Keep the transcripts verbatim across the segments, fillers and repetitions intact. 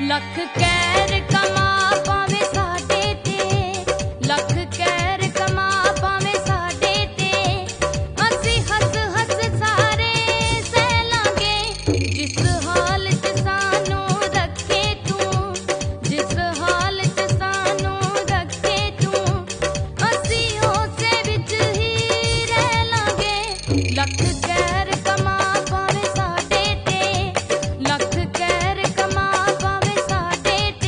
लख कैर कमा पावे साडे ते, लख कैर कमा पावे साडे ते, असी हस हस सारे सह लांगे। जिस हाल च सानू रखे तू, जिस हाल च सानू रखे तू, असी उसे विच ही रह लांगे। लख कैर कमा पावे साडे ते, लख कैर कमा पावे साडे ते।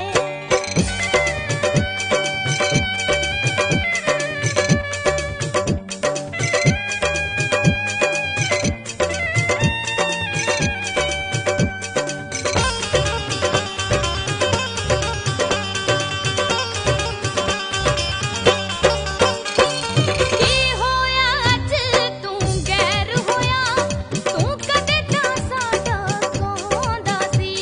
की होया अज तू गैर होया, तू कदे तां साडा कहंदा सी।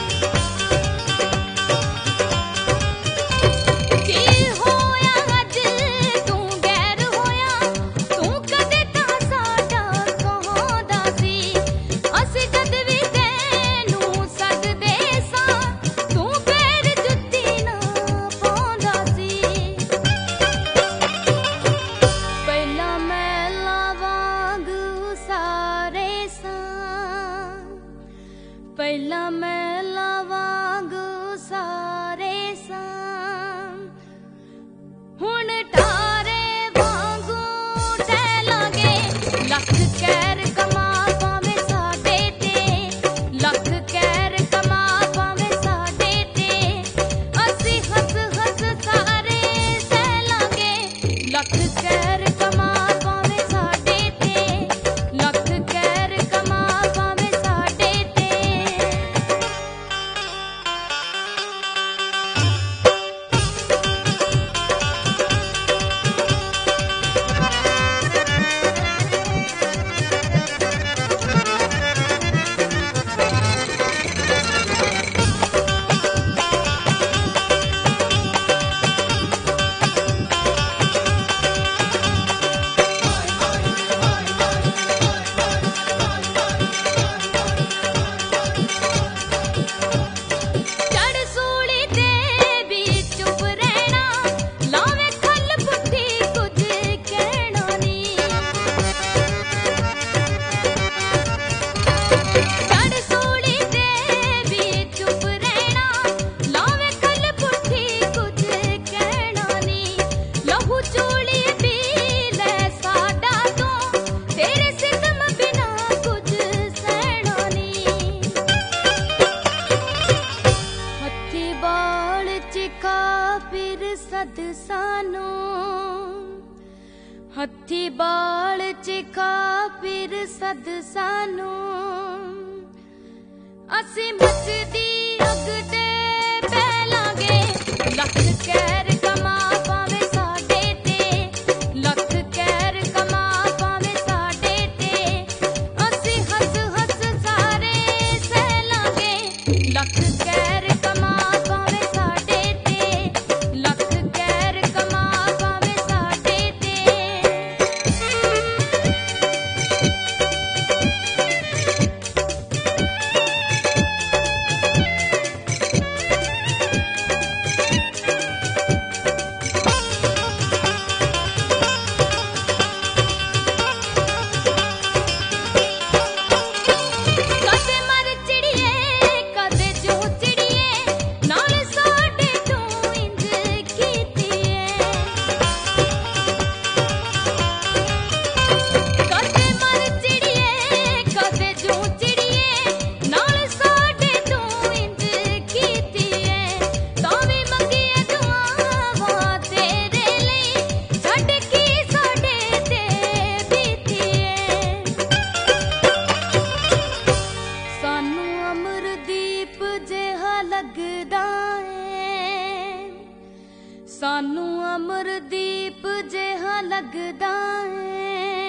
की होया अज तू गैर होया, तू कदे तां साडा कहंदा सी। असीं जद भी तैनूं सददे सां, तू पैर जुत्ती ना पाउंदा सी। ਪਹਿਲਾਂ ਮਹਿਲਾਂ ਵਾਂਗ ਸਾਰੇ ਸਾਂ, ਪਹਿਲਾਂ ਮਹਿਲਾਂ ਵਾਂਗ ਸਾਰੇ ਸਾਂ, ਹੁਣ ਠਾਰੇ ਵਾਂਗੂ ਢਹਿ ਲਾਂਗੇ। ਲੱਖ ਕਹਿਰ ਕਮਾ ਪਾਵੇਂ ਸਾਡੇ ਤੇ, ਲੱਖ ਕਹਿਰ ਕਮਾ ਪਾਵੇਂ ਸਾਡੇ ਤੇ, ਅਸੀਂ ਹੱਸ ਹੱਸ ਸਾਰੇ ਸਹਿ ਲਾਂਗੇ। ਲੱਖ ਕਹਿਰ ਕਮਾ ਪਾਵੇਂ ਸਾਡੇ ਤੇ, ਲੱਖ ਕਹਿਰ ਕਮਾ ਪਾਵੇਂ ਸਾਡੇ ਤੇ। ਚੜ ਸੂਲੀ ਤੇ ਵੀ ਚੁੱਪ ਰਹਿਣਾ, ਲਾਵੇਂ ਖੱਲ ਪੁੱਠੀ ਕੁਝ ਕਹਿਣਾ ਨੀ। ਚੜ ਸੂਲੀ ਤੇ ਵੀ ਚੁੱਪ ਰਹਿਣਾ, ਲਾਵੇਂ ਖੱਲ ਪੁੱਠੀ ਕੁਝ ਕਹਿਣਾ ਨੀ। ਲਹੂ ਚੂਲੀ ਪੀ ਲੈ ਸਾਡਾ ਤੂੰ, ਤੇਰੇ ਸਿਤਮ ਬਿਨਾ ਕੁਝ ਸਹਿਣਾ ਨੀ। ਹੱਥੀ ਬਾਲ ਚਿਖਾ ਫਿਰ ਸਦ ਸਾਨੂੰ, ਹੱਥੀ ਬਾਲ ਚਿਖਾ ਫਿਰ ਸਦ ਸਾਨੂੰ, ਅਸੀਂ ਮੱਚਦੀ ਅੱਗ ਤੇ ਬਹਿ ਲਾਂਗੇ। ਲੱਖ ਕਹਿਰ ਕਮਾ ਪਾਵੇਂ ਸਾਡੇ ਤੇ, ਲੱਖ ਕਹਿਰ ਕਮਾ ਪਾਵੇਂ ਸਾਡੇ ਤੇ, ਅਸੀਂ ਹੱਸ ਹੱਸ ਸਾਰੇ ਸਹਿ ਲਾਂਗੇ। ਲੱਖ ਕਹਿਰ ਕਮਾ ਪਾਵੇਂ ਸਾਡੇ ਤੇ, ਲੱਖ ਕਹਿਰ ਕਮਾ ਪਾਵੇਂ ਸਾਡੇ ਤੇ। ਕਦੇ ਮਰ ਚਿੜੀਏ, ਕਦੇ ਜੋ ਚਿੜੀਏ, ਨਾਲ ਸਾਡੇ ਤੂੰ ਇੰਜ ਕੀਤੀਏ। ਕਦੇ ਮਰ ਚਿੜੀਏ, ਕਦੇ ਜੋ ਚਿੜੀਏ, ਨਾਲ ਸਾਡੇ ਤੂੰ ਇੰਜ ਕੀਤੀਏ। ਤਾਂ ਵੀ ਮੰਗੀਏ ਦੁਆਵਾਂ ਤੇਰੇ ਲਈ, ਛੱਡ ਕੀ ਸਾਡੇ ਤੇ ਬੀਤੀਏ। ਸਾਨੂੰ ਅਮਰਦੀਪ ਜਿਹਾ ਲੱਗਦਾ ਏ, ਸਾਨੂੰ ਅਮਰਦੀਪ ਜਿਹਾ ਲੱਗਦਾ ਏ।